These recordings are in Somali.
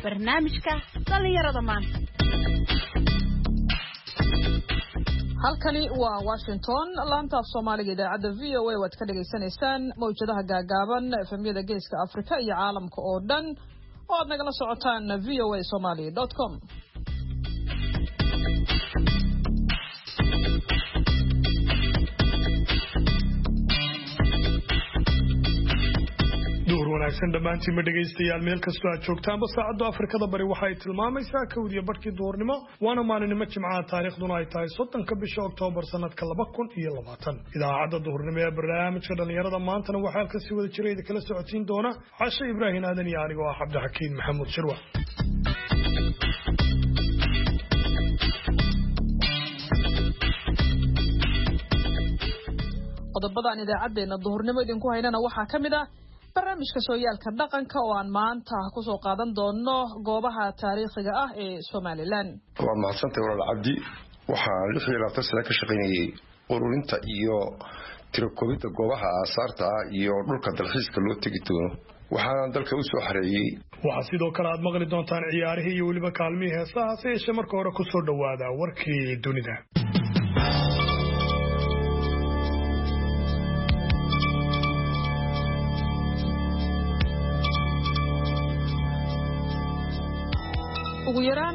barnaamijka dhalinyarada maanta. halkani waa Washington laanta af Soomaaliga idaacada VOA waad ka dhageysanaysaan mawjadaha gaagaaban efemyada geeska Afrika iyo caalamka oo dhan oo aad nagala socotaan voasomali.com. wanaagsan dhamaantiin ma dhageystayaal meel kastoo aad joogtaanba saacadda Afrikada bari waxay tilmaamaysaa kowdiya barkii duhurnimo waana maalinimo Jimcaha taariikhduna ay tahay 30 bisha Oktoobar sanadka 2020 idaacadda duhurnimo ee barnaamijka dhalinyarada maantana waxaa halka si wada jiray kala socotiin doona Casha Ibraahin Aadan iyo anigoo ah Cabdixakiin Maxamuud Shirwa. qodobada idaacadeena duhurnimo idinku haynana waxaa kamid ah barnaamijka sooyaalka dhaqanka oo aan maanta ku soo qaadan doono goobaha taariikhiga ah ee Soomaaliland. waa mahadsantahay walaal Cabdi waxaan 16 sano ka shaqeynayay ururinta iyo tirakoobida goobaha aasaarta iyo dhulka dalxiiska loo tagi doono waxaan dalka u soo xareeyay. waxaa sidoo kale aad maqli doontaan ciyaarihii iyo waliba kaalmihii heesaha si marka hore ku soo dhawaada warkii dunida. ugu yaraan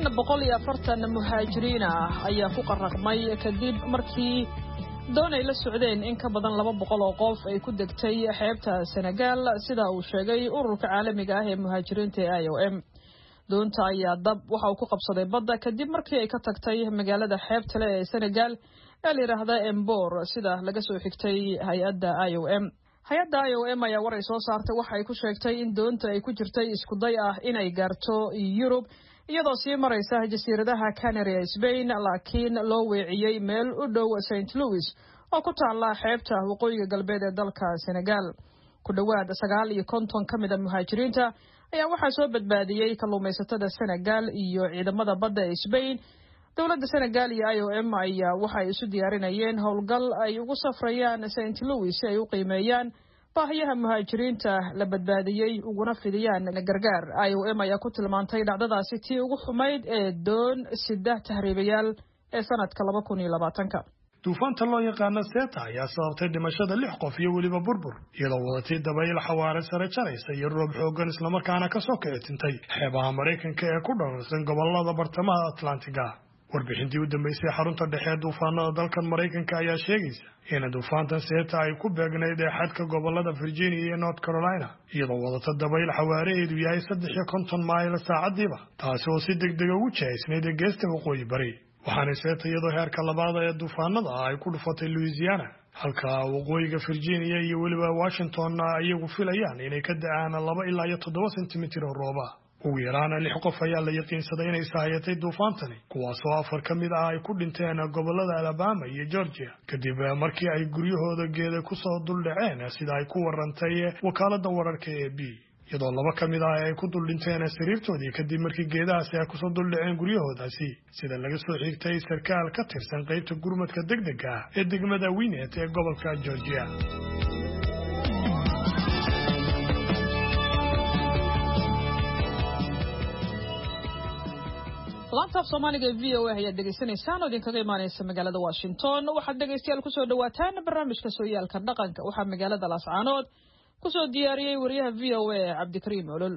140 muhaajiriin ayaa ku qaraqmay kadib markii doon ay la socdeen in ka badan 200 oo qof ay ku degtay xeebta Senegal sida uu sheegay ururka caalamiga ah ee muhaajiriinta ee IOM. doonta ayaa dab waxa uu ku qabsaday badda kadib markii ay ka tagtay magaalada xeebta leh ee Senegal ee la yiraahdo Embor sida laga soo xigtay hay'adda IOM. hay'adda IOM ayaa war ay soo saartay waxa ay ku sheegtay in doonta ay ku jirtay isku day ah inay gaarto Europe iyadoo sii maraysa jasiiradaha Canary ee Spain laakiin loo weeciyay meel u dhow St. Louis oo ku taala xeebta waqooyiga galbeed ee dalka Senegal. ku dhawaad 950 kamid ah muhaajiriinta ayaa waxaa soo badbaadiyay kalluumaysatada Senegal iyo ciidamada badda ee Spain. dawladda Senegal iyo IOM ayaa waxay isu diyaarinayeen howlgal ay ugu safrayaan St. Louis si ay u qiimeeyaan baahiyaha muhaajiriinta la badbaadiyay uguna fidiyaan gargaar. IOM ayaa ku tilmaantay dhacdadaasi tii ugu xumayd ee doon 3 tahriibayaal ee sanadka 2020. duufaanta loo yaqaan Seta ayaa sababtay dhimashada 6 qof iyo waliba burbur iyadoo wadatay dabayl xawaare sare jaraysa iyo roob xooggan isla markaana ka soo kicitay xeebaha Mareykanka ee ku dhoorsan gobolada bartamaha Atlantiga. warbixintii u dambeysay xarunta dhexe duufaanada dalkan Mareykanka ayaa sheegaysa in duufaanta Seta ay ku beegnayd xadka gobolada Virginia iyo North Carolina iyadoo wadata dabayl xawaareedu yahay 350 mayl saacadiiba taasi oo si degdeg ah u jeesnayd geesta waqooyi bari. waxaana Seta iyadoo heerka labaad ee duufaanada ay ku dhufatay Louisiana halka waqooyiga Virginia iyo waliba Washington ayagu filayaan inay ka da'aan 2 ilaa 7 sentimitir oo roob ah. ugu yaraan 6 qof ayaa la yaqiinsaday inay saayatay duufaantani kuwaasoo 4 kamid ah ay ku dhinteen gobolada Alabama iyo Georgia kadib markii ay guryahooda geeda ku soo duldhaceen sida ay ku warantay wakaaladda wararka ee AB. iyadoo 2 kamid ah ay ku duldhinteen sariirtoodii kadib markii geedahaasi ay ku soo duldhaceen guryahoodaasi sida laga soo xigtay sarkaal ka tirsan qaybta gurmadka degdega ah ee degmada Winnet ee gobolka Georgia. laanta af Soomaaliga ee VOA ayaa dhageysanaysaan oo idinkaga imaanaysa magaalada Washington. waxaad dhageystayaal ku soo dhawaataan barnaamijka sooyaalka dhaqanka waxaa magaalada Laascaanood ku soo diyaariyay wariyaha VOA Cabdikariim Olol.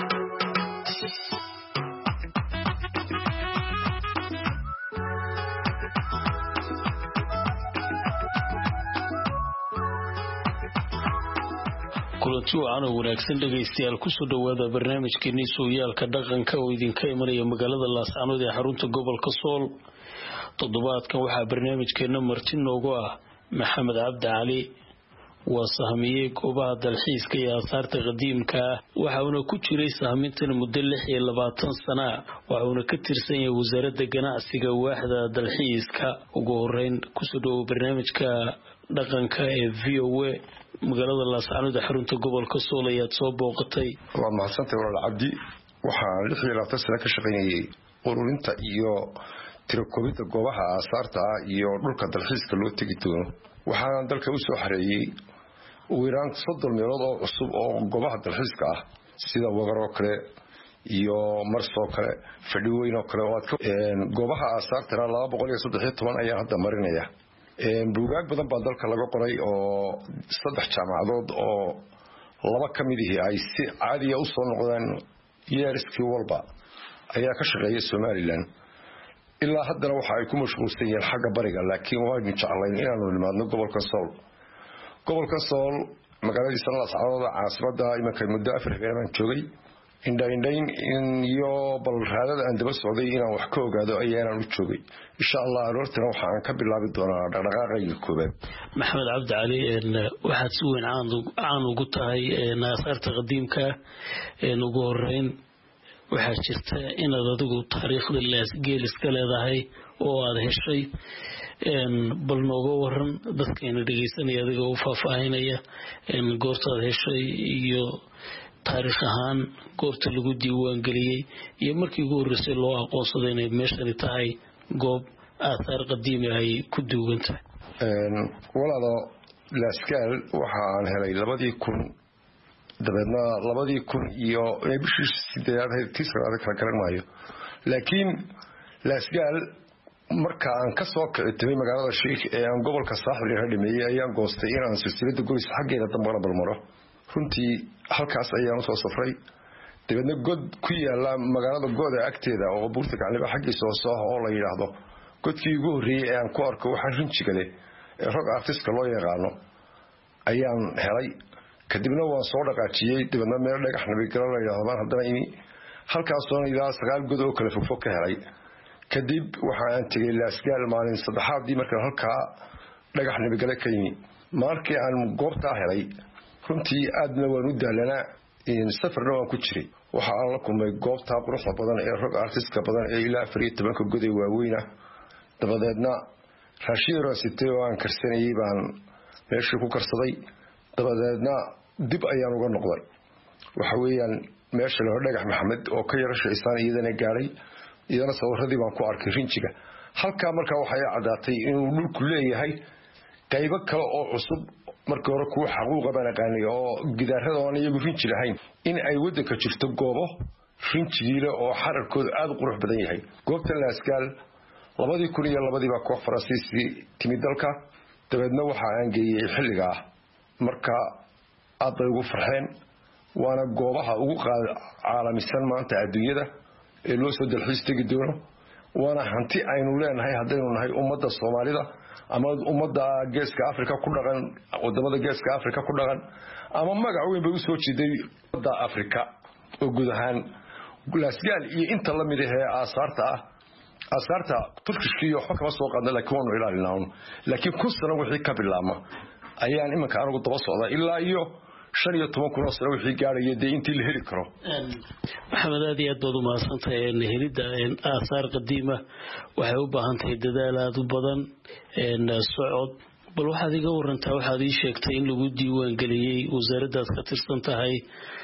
kulanti wacan oo wanaagsan dhageystayaal ku soo dhawaada barnaamijkeennii sooyaalka dhaqanka oo idinka imanaya magaalada Laascaanood ee xarunta gobolka Sool. toddobaadkan waxaa barnaamijkeena marti noogu ah Maxamed Cabdi Cali waa sahmiyey goobaha dalxiiska iyo aasaarta qadiimka ah waxaana ku jiray sahmintan muddo 26 sano waxaana ka tirsan yahay wasaaradda ganacsiga waaxda dalxiiska. ugu horeyn ku soo dhawaada barnaamijka dhaqanka ee VOA magaalada Laascaanood ee xarunta gobolka Sool ayaad soo booqatay. waa mahadsantahay walaal Cabdi waxaan 16 sano ka shaqeynayay ururinta iyo tirakoobida goobaha aasaarta iyo dhulka dalxiiska loo tagi doono waxaan dalka u soo xareeyay ugu yaraan 30 meelood oo cusub oo goobaha dalxiiska ah sida Wagar oo kale iyo marsoo kale fadhiweyn oo kale goobaha aasaartana 213 ayaa hadda marinaya buugaag badan baa dalka laga qoray oo 3 jaamacadood oo 2 ka mid ay si caadi ah u soo noqdaan yeerskii walba ayaa ka shaqeeya Somaliland ilaa haddana waxa ay ku mashquulsan yihiin xagga bariga laakiin waa jeclayn inaanu nimaadno gobolka Sool magaalada Laascaanood caasimada imanka muddo 4 habeen joogay indhayn iyo balraadada aan daba socday inaan wax ka ogaado ayaan u joogay insha Allah aroortana waxaan ka bilaabi doonaa dhaqdhaqaaqayga koobaad maxamed cabdi cali waxaad si weyn caan ugu tahay aasaarta qadiimka ugu horeyn waxaa jirta inaad adigu taariikhda Laasgeel iska leedahay oo aad heshay bal nooga waran dadkeena dhageysanaya adiga u faahfaahinaya goortaad heshay iyo taariikh ahaan goorta lagu diiwaan galiyay iyo markii ugu horeysay loo aqoonsaday inay meeshani tahay goob aasaar qadiimi ay ku duugan tahay walaalo Laasgeel waxaan helay 2000 dabeedna 2000 iyo bishii 8 kala garan maayo laakiin Laasgeel marka aan ka soo kicitay magaalada Sheekh ee aan gobolka Saaxil ka dhimeeyay ayaan goostay inaan silsilada golis xaggeeda dambe balmaro runtii halkaas ayaan u soo safray dabeedna god ku yaala magaalada gooda agteeda oo buurta Gacliba xaggiisa oo la yiraahdo godkii ugu horeeyay ee aan ku arko waxa rinjiga leh ee rag artist loo yaqaano ayaan helay kadibna waan soo dhaqaajiyay dabeedna meel dhagax nabiga la yiraahdo haddana ini halkaas oo ilaa 9 god oo kala fog ka helay kadib waxaan tagay Laasgeel maalin saddexaadii markaan halka dhagax nabiga ka yimi markii aan goobta helay runtii aadna waan u daalanaa in safarna waan ku jiray waxa aan la kulmay goobta quruxda badan ee rag artistka badan ee ilaa 14 goday waaweyn ah dabadeedna raashiyo raasitay oo aan karsanayay baan meeshii ku karsaday dabadeedna dib ayaan uga noqday waxa weeyaan meesha la dhagax maxamed oo ka yara shaysan iyadana gaaray iyadana sawiradii baan ku arkay rinjiga halka markaa waxay cadaatay inuu dhulku leeyahay qaybo kale oo cusub markii hore ku xaquuq baan aqaanay oo gidaarada aan iyagu rinji lahayn in ay wadanka jirto goobo rinjiile oo xararkooda aad qurux badan yahay goobta Laasgeel 2002 baa koox Faransiisi timid dalka dabeedna waxa aan geeyay xilliga marka aad bay ugu farxeen waana goobaha ugu caalamisan maanta adduunyada ee loo soo dalxiis tagi doono waana hanti aynu leenahay haddaynu nahay ummadda Soomaalida ama ummadda geeska Afrika ku dhaqan wadamada geeska Afrika ku dhaqan ama magac weyn bay u soo jiiday wadda Afrika oo guud ahaan Laasgeel iyo inta la mid ah aasaarta Turkiga waxa kama soo qaadna laakiin waanu ilaalinaa laakiin kun sano wixii ka bilaabma ayaan imanka anigu daba socdaa ilaa iyo 15 sano wixii gaarayay intii la heli karo maxamed aad iyo aad baad u mahadsantahay helidda aasaar qadiima waxay u baahan tahay dadaal aad u badan socod bal waxaad iga warantaa waxaad ii sheegtay in lagu diiwaan galiyay wasaaraddaad ka tirsan tahay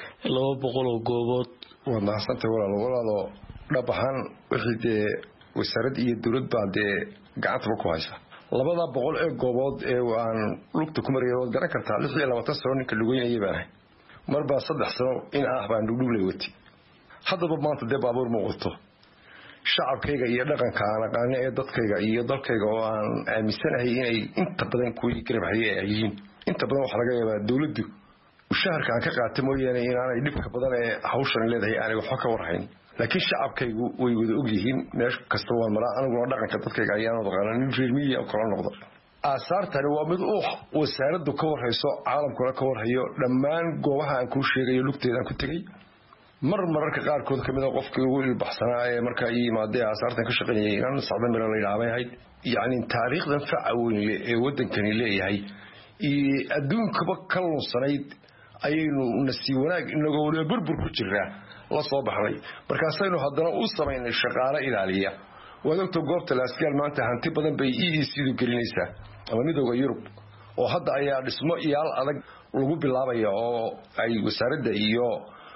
200 oo goobood waa mahadsantahay walaalo dhab ahaan wixii wasaaradda iyo dawladda baa gacanta ku haysa 200 ee goobood ee aan lugta ku mariyay oo garan kartaa 26 sano ninka lugeynayay baan marba 3 sano in baan dhulay wati haddaba maanta baabuur ma wato shacabkayga iyo dhaqanka aan aqaan ee dadkayga iyo dalkayga oo aan aaminsanahay inay inta badan ku yihiin inta badan waxa laga yaabaa dawladdu mushaharka aan ka qaatay mooyane inaanay dhibka badan ee hawshan leedahay aanay wax ka warhayn laakiin shacabkaygu way wada og yihiin meesh kasta waa mara aniguna dhaqanka dadkayga ayaan wada nin reermiya oo kala noqdo aasaartani waa mid wasaaraddu ka warhayso caalamkuna ka warhayo dhammaan goobaha aan ku sheegayo lugteeda ku tagay mararka qaarkood kamid ah qofkii ugu ilbaxsanaa ee marka ay yimaadeen aasaartan ka shaqeeyay inaan socdo meel la ilaahay yaani taariikhdan facaweyn ee wadankani leeyahay ee adduunka ka lunsanayd aynu nasi wanaag inaga wada burbur ku jiraa la soo baxay markaasaynu haddana u sameynay shaqaale ilaaliya wadagta goobta Laasgeel maanta hanti badan bay EEC-du gelinaysaa ama midowga Yurub oo hadda ayaa dhismo iyaal adag lagu bilaabaya oo ay wasaaradda iyo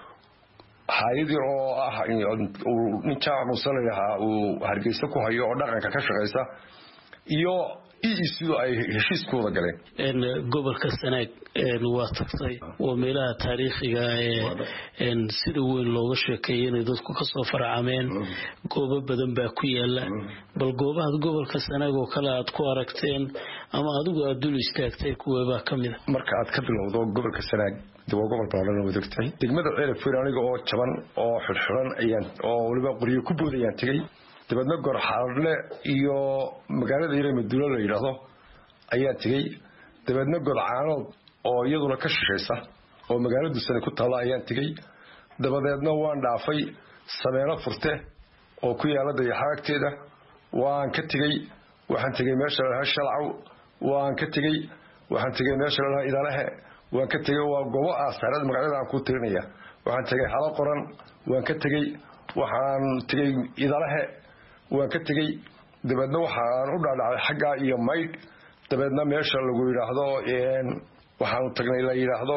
hay'adii oo nin jaamac musalaha uu Hargeysa ku hayo oo dhaqanka ka shaqeysa iyo sidoo ay heshiiskooda galeen gobolka Sanaag waa tagtay oo meelaha taariikhiga sida weyn looga sheekeeyay inay dadku ka soo farcameen goobo badan baa ku yaala bal goobaha gobolka Sanaag oo kala aad ku aragteen ama adigu aad dul istaagtay kuwa kamid marka aad ka bilowdo gobolka Sanaag waa gobol ballaaran oo degtay degmada Ceelafweyn aniga oo jaban oo xirxiran ayaan oo waliba qoriyo ku boodayaan tagay dabadna Gorxaarle iyo magaalada Yareemadula la yiraahdo ayaa tagay dabadna Gorcaanood oo iyaduna ka shaqeysa oo magaalada Sane ku taala ayaan tagay dabadeedna waan dhaafay Sameelo Furte oo ku yaala dayaxaagteeda waan ka tagay waxaan tagay meesha la Shalcaw waan ka tagay waxaan tagay meesha la Idaalaha waan ka tagay waa goobo aasaarad magaalada aan ku tirinaya waxaan tagay Xalo Qoran waan ka tagay waxaan tagay Idaalaha waan ka tagay dabadna waxaan u dhaadhacay xagga iyo Mayd dabadna meesha lagu yiraahdo waxaan tagnay la yiraahdo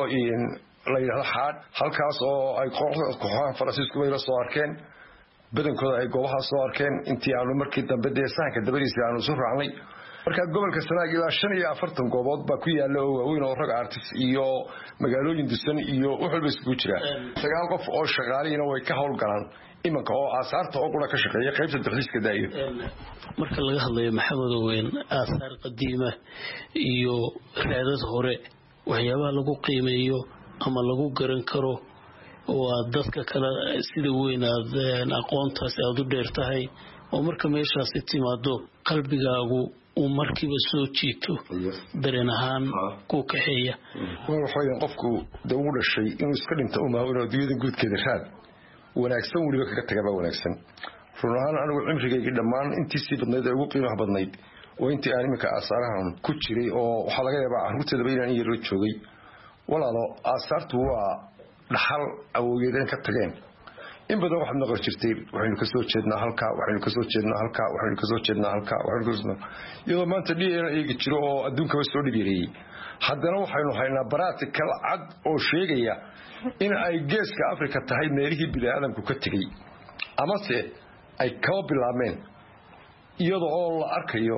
Xaad halkaas oo ay kooxaha Faransiisku ay la soo arkeen badankooda ay goobaha soo arkeen intii aanu markii dambe deesaanka dabadiisa aanu soo raacnay marka gobolka Sanaag ilaa 45 goobood baa ku yaala oo waaweyn oo rag artist iyo magaalooyin dusan iyo wuxuu isku jira 9 qof oo shaqaaleeyna way ka howlgalaan imanka oo aasaarta oo kula ka shaqeeya qaybta dalxiiska daayo marka laga hadlayo Maxamed Owen aasaar qadiima iyo raadad hore waxyaabaha lagu qiimeeyo ama lagu garan karo oo dadka kala sida weyn aqoontaas aad u dheertahay oo marka meeshaas timaado qalbigaagu uu markiiba soo jiito dareen ahaan ku kaxeeya waxaan qofku dawuu dhashay inuu iska dhinto uma inuu adduunyada guudkeeda raad wanaagsan waliba kaga tagaba wanaagsan runahan anigu cimrigayga dhamaan intii si badnayd ugu qiimaha badnayd oo intii aan imika aasaarahan ku jiray oo waxa laga yaabaa carruurteeda inaan yar la joogay walaalo aasaartu waa dhaxal awoogeedeen ka tageen in badan waxaad noqon jirtay waxaynu ka soo jeednaa halka waxaynu ka soo jeednaa halka waxaynu ka soo jeednaa halka waxaynu ka soo iyadoo maanta DNA eegi jiro oo adduunka soo dhibiiriyay haddana waxaynu haynaa practical cad oo sheegaya in ay geeska Afrika tahay meelihii bini'aadamku ka tagay ama se ay ka bilaabeen iyadoo oo la arkayo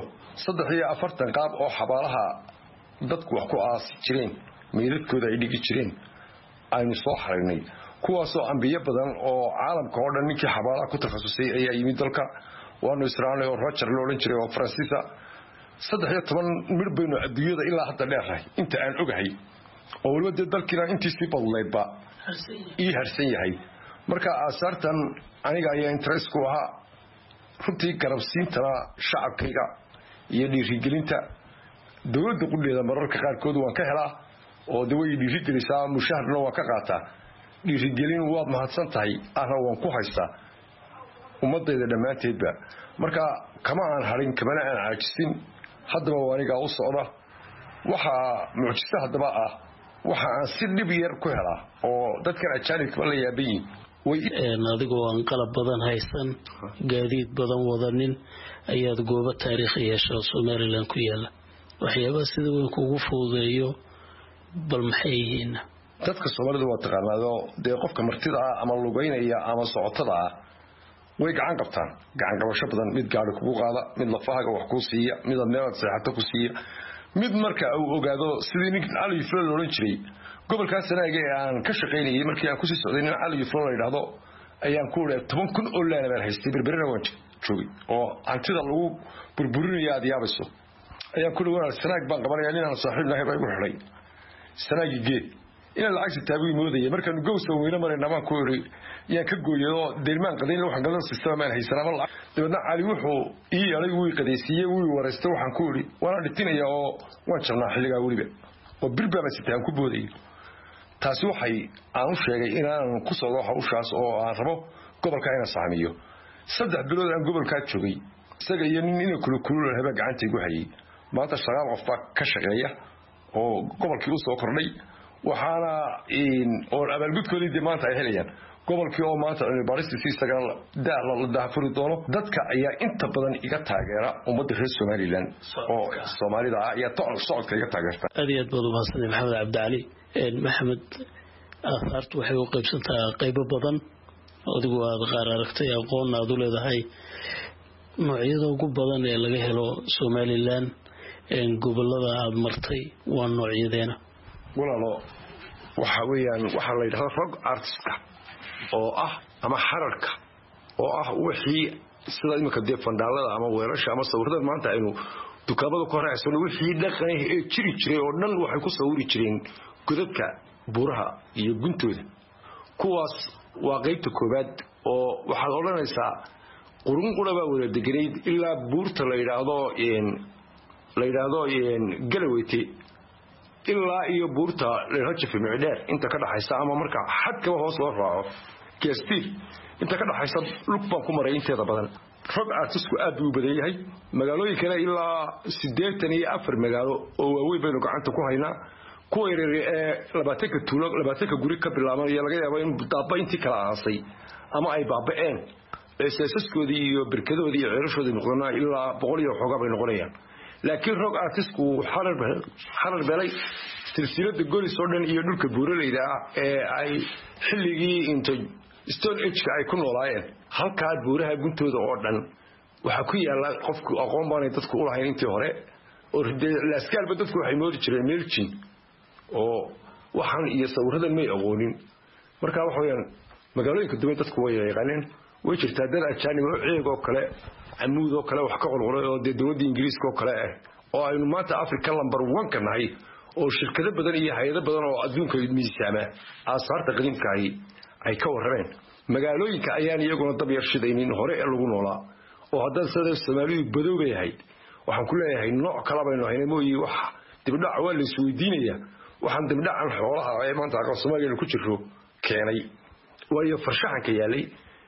43 qaab oo xabaalaha dadku wax ku aas jireen meeladkooda ay dhigi jireen aynu soo xaraynay kuwaasoo ambiye badan oo caalamka oo dhan ninkii xabaalaha ku takhasusay ayaa yimid dalka waanu israanay oo Roger loo oran jiray oo Faransiisa 13 mir baynu adduunyada ilaa hadda dheerahay inta aan ogahay oo waliba dalkina intii si badleedba harsan yahay marka aasaartan aniga ayaa interest ku ahaa runtii garabsiintana shacabkayga iyo dhiirigelinta dawladda qudheeda mararka qaarkood waan ka helaa oo daway dhiirigelisaa mushaharna waan ka qaataa dhiirigelin waad mahadsan tahay ahna waan ku haystaa ummadayda dhammaanteedba marka kama aan harin kamana aan caajisin haddaba aniga u socda waxa mucjisa haddaba ah waxa aan si dhib yar ku helaa oo dadkan ajaanibka la yaabin way adigoo aan qalab badan haysan gaadiid badan wadanin ayaad goobo taariikhi yeesho Soomaaliland ku yaala waxyaabaha sida weyn kugu fududeeyo bal maxay yihiin dadka Soomaalida waa taqaanaado qofka martida ama lugeynaya ama socotada way gacan qabtaan gacan qabasho badan mid gaari kugu qaada mid lafahaaga wax ku siiya mid aad seexato ku siiya mid marka uu ogaado sidii nin Ali Flo loolan jiray gobolka Sanaag ee aan ka shaqeynayay markii aan ku sii socday nin Ali Flo la yiraahdo ayaan ku leeyahay 10,000 oo laan baan haystay berberina waan joogay oo antida lagu burburinayo adiyaabayso ayaan ku leeyahay Sanaag baan qabanayaa inaan saaxiibnahay bay u xiray Sanaag geed ina lacag taabi moodaya markaan gowsa weeyna marayna baan ku yiri yaan ka gooyo deelmaan qadin waxaan gadan sistema haysanama la dibadna Ali wuxuu ii yaray wuu qadeysiyay wuu wareystay waxaan ku yiri waan dhitinaya oo waan jabnaa xilliga waliba oo birbaba sitaan ku booday taasi waxay aan u sheegay inaan ku soo hawshaas oo aan rabo gobolka inaan saamiyo 3 bilood aan gobolka joogay isaga iyo nin inuu kula haba gacantaygu hayay maanta 9 qof baa ka shaqeeya oo gobolkii u soo kordhay waxaana oo abaalgudkoodii maanta ay helayaan gobolkii oo maanta baaristiisa isaga daafuri doono dadka ayaa inta badan iga taageera ummadda reer Soomaaliland oo Soomaalida ayaa socodka iga taageerta aad iyo aad baad u mahadsantahay Maxamed Cabdi Cali Maxamed aasaartu waxay u qaybsantaa qaybo badan adigu aad qaar aragtay aqoon aad u leedahay noocyada ugu badan ee laga helo Soomaaliland gobolada aad martay waa noocyadeena walaalo waxa weeyaan waxa la yiraahdo rock artist oo ah ama xararka oo ah wixii sida imika dee fandaalada ama weerasha ama sawirada maanta aynu dukaamada ku raacsan wixii dhaqan ee jiri jiray oo dhan waxay ku sawiri jireen godadka buuraha iyo guntooda kuwaas waa qaybta koobaad oo waxaad oranaysaa qurun quraba wada deganeyd ilaa buurta la yiraahdo galaweyte ilaa iyo buurta leerajafi micdheer inta ka dhaxaysa ama marka xadkaba hoos loo raaco geestir inta ka dhaxaysa lugban ku maray inteeda badan rock artistku aad u badan yahay magaalooyinkana ilaa 84 magaalo oo waaweyn baynu gacanta ku haynaa kuwa yaryar ee 20 tuulo 20 guri ka bilaabanaya laga yaabo in daaba intii kala aasay ama ay baaba'een eesaskoodii iyo birkadoodii iyo ceelashoodii noqdana ilaa 100 iyo xogaa bay noqonayaan laakiin rock artistku xarar belay silsilada golis oo dhan iyo dhulka buuraleyda ee ay xilligii inta stone age ay ku noolaayeen halka buuraha guntooda oo dhan waxa ku yaala qofku aqoon baan dadku u lahayn intii hore oo la iskaalba dadku waxay moodi jireen meelchin oo waxaan iyo sawiradan may aqoonin marka waxa weeyaan magaalooyinka duwan dadku way yaqaaneen way jirtaa dad ajaanib oo ceeg oo kale amuud oo kale wax ka qolqolay oo dawladda Ingiriiska oo kale ah oo aynu maanta Afrika number 1 ka nahay oo shirkado badan iyo hay'ado badan oo adduunka miisaama asaarta qadiimka ay ka warreen magaalooyinka ayaan iyaguna dab yar shidaynin hore ee lagu noolaa oo haddana sida Soomaalidu badowga yahay waxaan ku leeyahay nooc kala baynu haynay mooyii wax dibdhac waa la isweydiinaya waxaan dibdhacan xoolaha ee maanta aqoon Soomaaliyeed ku jiro keenay waayo farshaxanka yaalay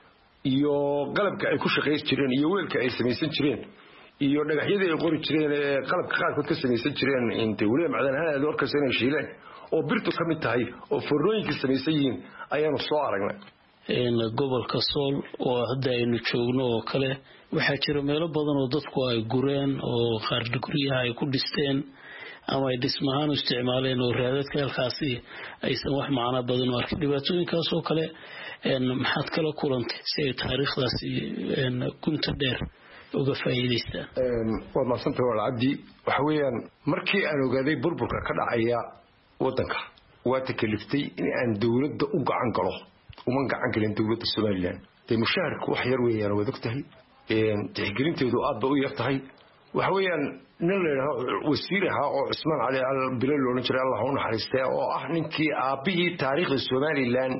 iyo qalabka ay ku shaqeeysan jireen iyo weelka ay samaysan jireen iyo dhagaxyada ay qori jireen ee qalabka qaarkood ka samaysan jireen inta waliba macdanaha ay warka sanay shiileen oo birtu ka mid tahay oo fornooyinka samaysan yihiin ayaanu soo aragnay gobolka Sool oo hadda aynu joogno oo kale waxaa jira meelo badan oo dadku ay gureen oo qaar guryaha ay ku dhisteen ama ay dhismahaan u isticmaaleen oo raadadka halkaasi aysan wax macna badan u arkin dhibaatooyinkaas oo kale maxaad kala kulantay si ay taariikhdaasi kunta dheer uga faa'iideystaan waa maasanta walaal Cabdi waxa weeyaan markii aan ogaaday burburka ka dhacaya wadanka waa takaliftay in aan dawladda u gacan galo uma gacan galin dawladda Soomaaliland ee mushaharku wax yar weeyaan wada ogtahay tixgelinteedu aad bay u yar tahay waxa weeyaan nin wasiiraha oo Cusmaan Cali Al-Bilal loo jiray Allah u naxariistay oo ah ninkii aabihii taariikhda Soomaaliland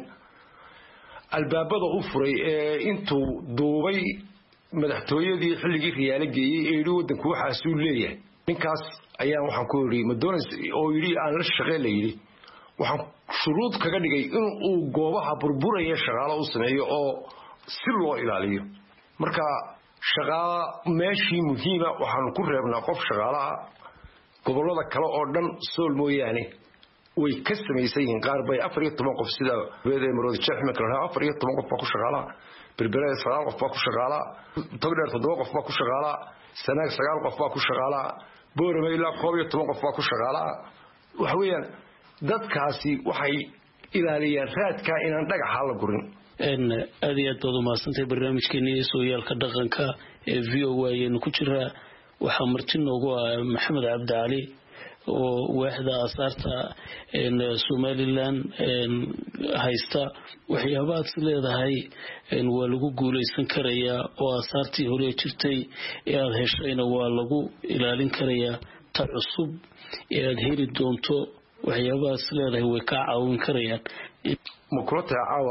albaabada u furay ee intuu duubay madaxtooyadii xilligii riyaal geeyay ee wadanku waxa soo leeyahay ninkaas ayaa waxaan ku yiri Madonnas oo yiri aan la shaqeeyay waxaan shuruud kaga dhigay in uu goobaha burburaya shaqaale u sameeyo oo si loo ilaaliyo marka shaqaale meeshii muhiima waxaan ku reebnaa qof shaqaalaha gobolada kale oo dhan Sool mooyaane way ka sameeyeen qaar bay 14 qof sida weeday marooda Sheekh kala 14 qof ku shaqaala bilbilay 9 qof ku shaqaala togdheer 7 qof ku shaqaala sanaag 9 qof ku shaqaala boorama ilaa 11 qof ku shaqaala waxa weeyaan dadkaasi waxay ilaaliyaan raadka inaan dhagaxa la gurin aad iyo aad u maasantay barnaamijkeena Sooyaalka dhaqanka ee VOA aynu ku jiraa waxa martin noogu ah Maxamed Cabdi Cali oo waaxda asaarta Somaliland haysta waxyaabaad leedahay waa lagu guuleysan karayaa oo asaartii hore jirtay ee aad heshayna waa lagu ilaalin karayaa ta cusub ee aad heli doonto waxyaabaad leedahay way ka caawin karayaan makrota caawa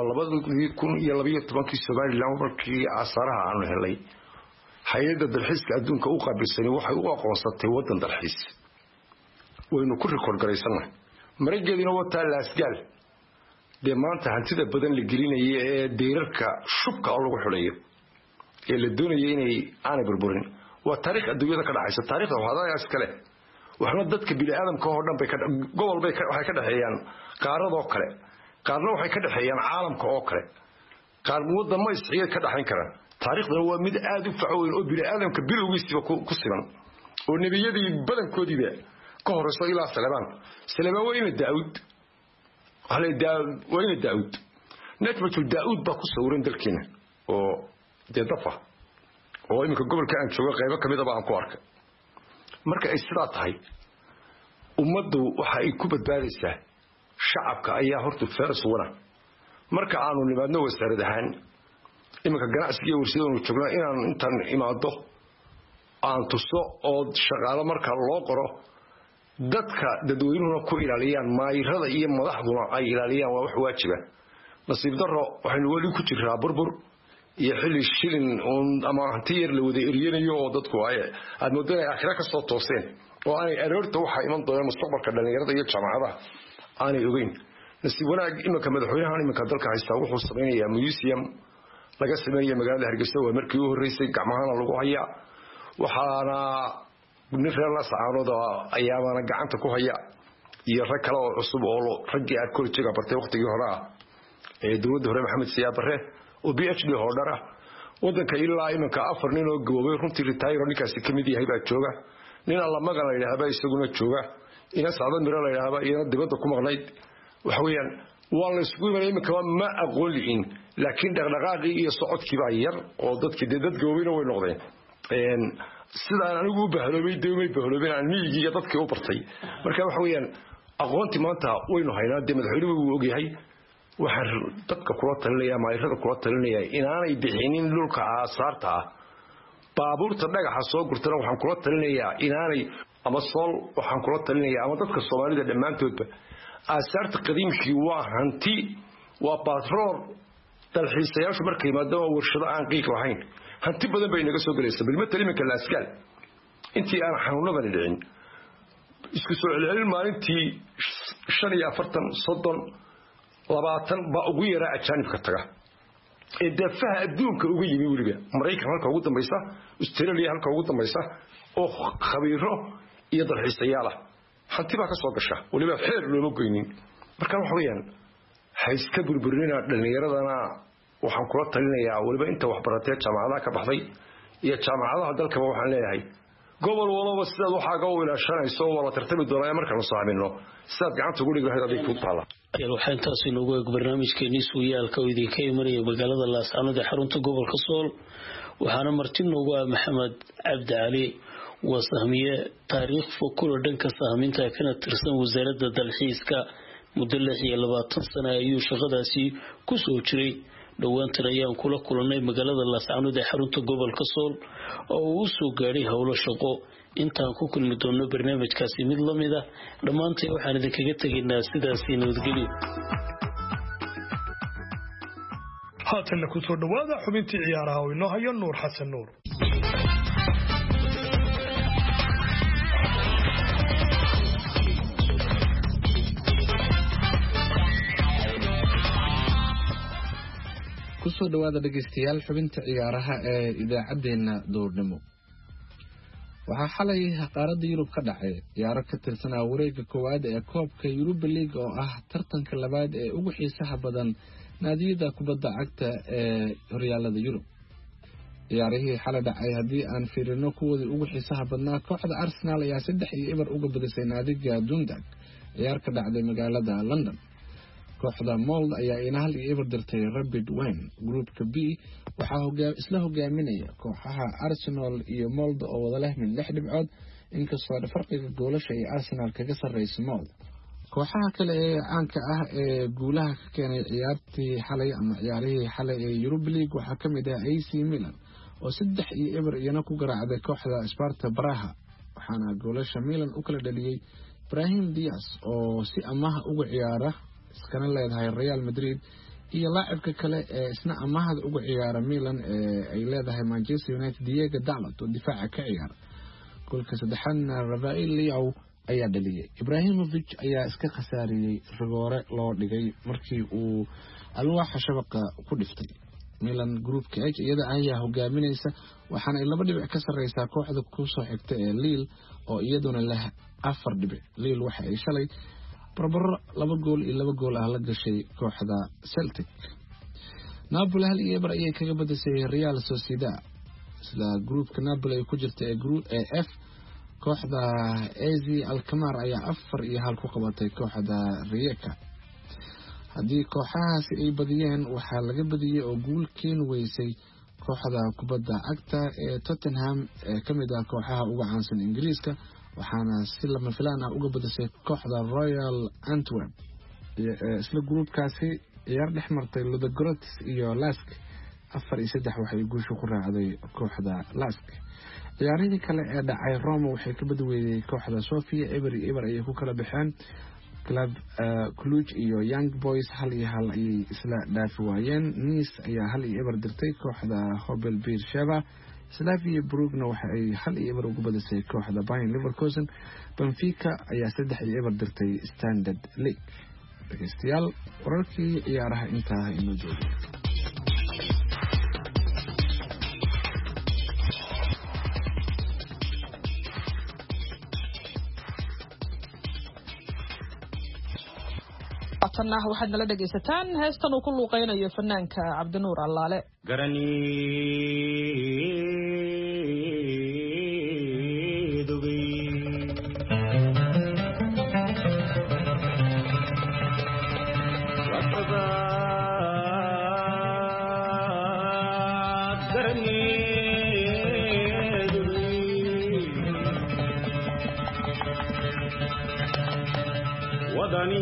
2012 Somaliland markii asaaraha aan helay hay'adda dalxiiska adduunka u qaabilsan waxay u aqoonsatay wadan dalxiis waynu ku rikoor gareysanahay mareegeedina wata laasgal de maanta hantida badan la gelinayay ee deerarka shubka oo lagu xuleeyo ee la doonayay inay aan burburin waa taariikh adduunyada ka dhacaysa taariikhda waxaa iskale waxna dadka bini'aadamka oo dhan bay ka gobol bay waxay ka dhaxeeyaan qaaradoo kale qaarna waxay ka dhaxeeyaan caalamka oo kale qaar wadamo isxiga ka dhaxayn karaan taariikhda waa mid aad u facaweyn oo bini'aadamka bilowgiisba ku siman oo nabiyadii badankoodiiba ka horeyso ilaa Salmaan wayna Daawud netmatu Daawud ba ku sawiran dalkeena oo deedafa oo imika gobolka aan joogo qaybo kamid ah aan ku arkay marka ay sidaa tahay ummaddu waxa ay ku badbaadaysaa shacabka ayaa horta faras wana marka aanu nimaadno wasaarad ahaan iminka ganacsiga iyo warshadaha joognaa inaan intaan imaado aan tuso oo shaqaale marka loo qoro dadka dadweynuhuna ku ilaaliyaan maayirada iyo madaxduna ay ilaaliyaan waa wax waajiba nasiib darro waxaynu weli ku jiraa burbur iyo xilli shilin ama hanti yar la wada eriyanayo oo dadku aad moodaan ay aakhira ka soo tooseen oo aanay aroorta waxa iman doona mustaqbalka dhalinyarada iyo jaamacadaha aanay ogeyn nasiib wanaag iminka madaxweynahan iminka dalka haysta wuxuu samaynayaa museum laga sameeyay magaalada Hargeysa waa markii ugu horeysay gacmahana lagu hayaa waxaana nin reer la saarooda ayaabana gacanta ku haya iyo rag kale oo cusub oo raggii aad korijiga bartay waqtigii hore ee dawladda hore Maxamed Siyaad Barre oo PhD holder wadanka ilaa iminka 4 nin oo gaboobay runtii retire ninkaasi kamid yahay baa jooga nin alla magan la yiraahdo isaguna jooga ina saacad miro la yiraahdo ina dibadda ku maqnayd waxa weeyaan waa la isku imanay iminka ma aqoon laakiin dhaqdhaqaaqii iyo socodkii baa yar oo dadkii dad gaboobina way noqdeen sidaan anigu u bahloobay aan miyiga iyo dadkii u bartay marka waxa weeyaan aqoonti maanta waynu haynaa madaxweynuhu uu ogyahay waxaan dadka kula talinayaa maayirada kula talinayaa inaanay bixinin dhulka aasaarta baabuurta dhagaxa soo gurtana waxaan kula talinayaa inaanay ama sool waxaan kula talinayaa ama dadka Soomaalida dhamaantoodba aasaarta qadiimkii waa hanti waa batrool dalxiisayaashu markay maadaama warshado aan qiiq lahayn hanti badan bay naga soo galaysaa bilmata iminka la askaal intii aan xanuunada dhicin isku soo celcelin maalintii 45 30 ba ugu yara ajaanibka taga ee dafaha adduunka ugu yimi waliba Mareykanka halka ugu dambaysa Australia halka ugu dambaysa oo khabiiro iyo dalxiisayaal hanti baa ka soo gasha waliba xeer loo goynin marka wax weeyaan hayska burburina dhalinyaradana waxaan kula talinayaa waliba inta wax baratay jaamacadaha ka baxday iyo jaamacadaha dalka waxaan leeyahay gobol walba sida waxa ga ilaashanayso wala tartami doonaa marka la saamino sida gacanta ugu dhigahay aday ku taala waxaan taas inoogu eeg barnaamijkeeni suuyaalka oo idinka imanaya magaalada Laascaanood ee xarunta gobolka Sool waxaana martin noogu ah Maxamed Cabdi Cali wasahmiye taariikh fokol dhanka sahminta kana tirsan wasaaradda dalxiiska muddo 20 sano ayuu shaqadaasi ku soo jiray dhawaantan ayaan kula kulanay magaalada Laascaanood ee xarunta gobolka Sool oo uu soo gaaray hawlo shaqo intaan ku kulmi doono barnaamijkaasi mid la mid ah dhamaantii waxaan idinkaga tagnaa sidaas nabadgelyo haatan ku soo dhawaada xubintii ciyaaraha oo inoo hayo Nuur Xasan Nuur kusoo dhawaada dhageystayaal xubinta ciyaaraha ee idaacadeena doornimo waxaa xalay qaaradda Yurub ka dhacay ciyaaro ka tirsan wareegga koowaad ee koobka Europa League oo ah tartanka labaad ee ugu xiisaha badan naadiyada kubadda cagta ee horyaalada Yurub ciyaarihii xalay dhacay hadii aan fiirino kuwoodii ugu xiisaha badnaa kooxda Arsenal ayaa 3-2 uga badisay naadiga Dundalk ciyaar ka dhacday magaalada London kooxda Mold ayaa ina 1-2 dirtay Rapid Wien groupka B waxaa isla hogaaminaya kooxaha Arsenal iyo Mold oo wada leh min 6 dhibcood inkastoo farqiga goolasha ay Arsenal kaga sarreeyay Mold kooxaha kale ee caanka ah ee guulaha ka keenay ciyaartii xalay ama ciyaarihii xalay ee Europa League waxaa kamid ah AC Milan oo 3-2 iyana ku garaacday kooxda Sparta Praha waxaana goolasha Milan u kala dhaliyay Brahim Diaz oo si amaah ugu ciyaara iskana leedahay Real Madrid iyo laacibka kale ee isna amaahda ugu ciyaara Milan ee ay leedahay Manchester United Diego Dalot oo difaaca ka ciyaara goolka saddexaadna Rafael Leao ayaa dhaliyay Ibrahimovic ayaa iska khasaariyay rigoore loo dhigay markii uu alwaaxa shabaqa ku dhiftay Milan groupka H iyada ayaa hogaaminaysa waxaana ay 2 dhibic ka sareysaa kooxda ku soo xigta ee Lille oo iyaduna leh 4 dhibic Lille waxa ay shalay barbaro 2 gool iyo 2 gool ah la gashay kooxda Celtic Napoli 1-2 ayay kaga badisay Real Sociedad isla groupka Napoli ay ku jirta ee group F kooxda AZ Alkmaar ayaa 4-1 ku qabatay kooxda Rijeka haddii kooxahaasi ay badiyeen waxaa laga badiyay oo guul keen weysay kooxda kubadda cagta ee Tottenham ee kamid ah kooxaha ugu caansan Ingiriiska waxaana si lama filaan ah uga badisay kooxda Royal Antwerp isla groupkaasi ciyaar dhex martay Ludogorets iyo Lask 4-3 waxay guusha ku raacday kooxda Lask. ciyaarihii kale ee dhacay Roma waxay ka badweeyay kooxda Sofia Eber ay ku kala baxeen club Cluj iyo Young Boys 1-1 ay isla dhaafi waayeen. Nice ayaa 1-1 dirtay kooxda Hobel Beersheba. Slavia Brugge waxa ay 1-1 ugu badisay kooxda Bayer Leverkusen. Benfica ayaa 3-1 dirtay Standard Liège. dhageystayaal wararkii ciyaaraha intaa inoo joogay. atanah waxaad nala dhageysataan heestan uu ku luuqeynayo fanaanka Cabdinuur Allaale garani dogay وداني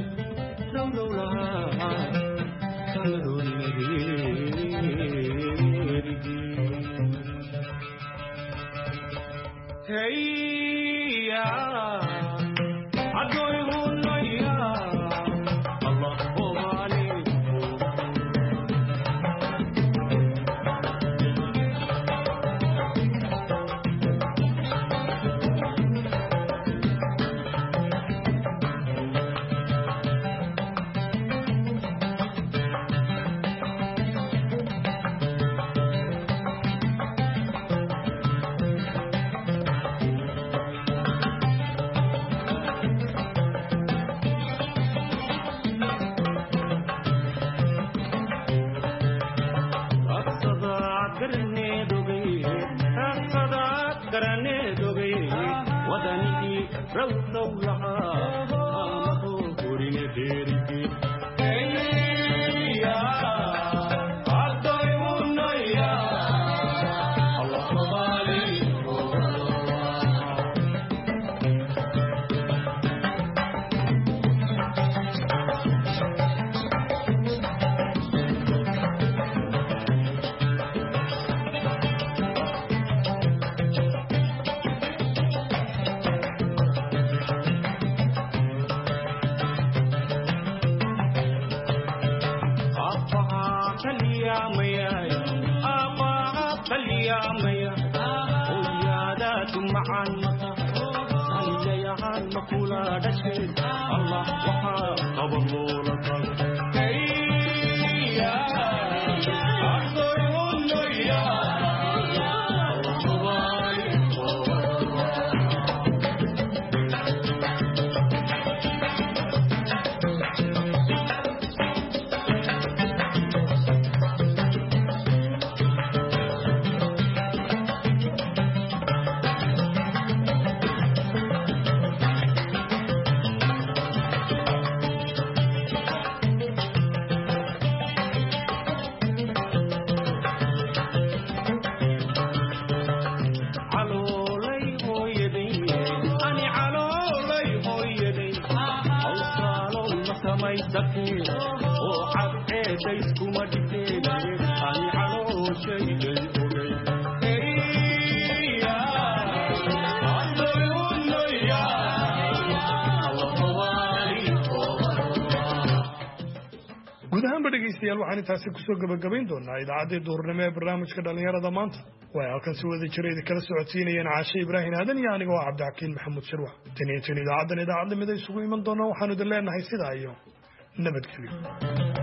waxaan intaasi kusoo gabagabayn doonaa idaacadii duhurnimo ee barnaamijka dhalinyarada maanta way halkan si wada jiray kala socodsiinayeen Caashe Ibraahin Aadan iyo aniga oo Cabdixakiin Maxamuud Sharwax tan idaacadan idaacada mid ay isugu iman doonaan waxaan idin leenahay sidaa iyo nabadgelyo.